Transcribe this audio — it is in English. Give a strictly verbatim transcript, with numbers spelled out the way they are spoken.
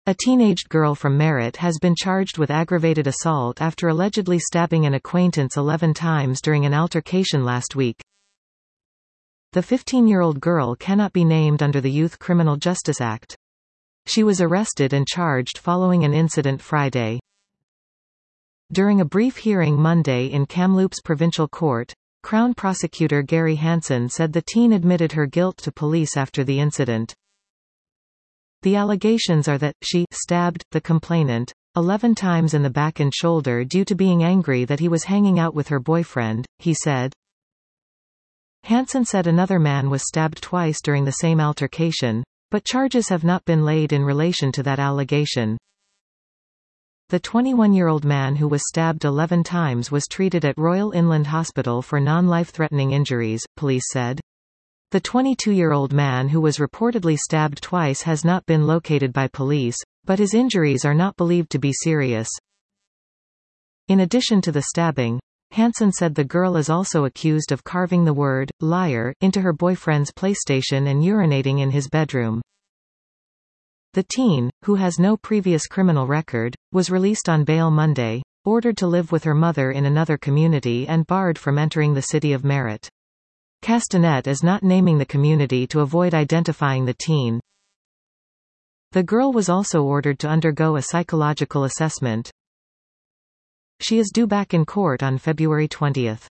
A teenaged girl from Merritt has been charged with aggravated assault after allegedly stabbing an acquaintance eleven times during an altercation last week. The fifteen-year-old girl cannot be named under the Youth Criminal Justice Act. She was arrested and charged following an incident Friday. During a brief hearing Monday in Kamloops Provincial Court, Crown Prosecutor Gary Hansen said the teen admitted her guilt to police after the incident. The allegations are that she stabbed the complainant eleven times in the back and shoulder due to being angry that he was hanging out with her boyfriend, he said. Hansen said another man was stabbed twice during the same altercation, but charges have not been laid in relation to that allegation. The twenty-one-year-old man who was stabbed eleven times was treated at Royal Inland Hospital for non-life-threatening injuries, police said. The twenty-two-year-old man who was reportedly stabbed twice has not been located by police, but his injuries are not believed to be serious. In addition to the stabbing, Hansen said the girl is also accused of carving the word liar into her boyfriend's PlayStation and urinating in his bedroom. The teen, who has no previous criminal record, was released on bail Monday, ordered to live with her mother in another community and barred from entering the city of Merritt. Castanet is not naming the community to avoid identifying the teen. The girl was also ordered to undergo a psychological assessment. She is due back in court on February twentieth.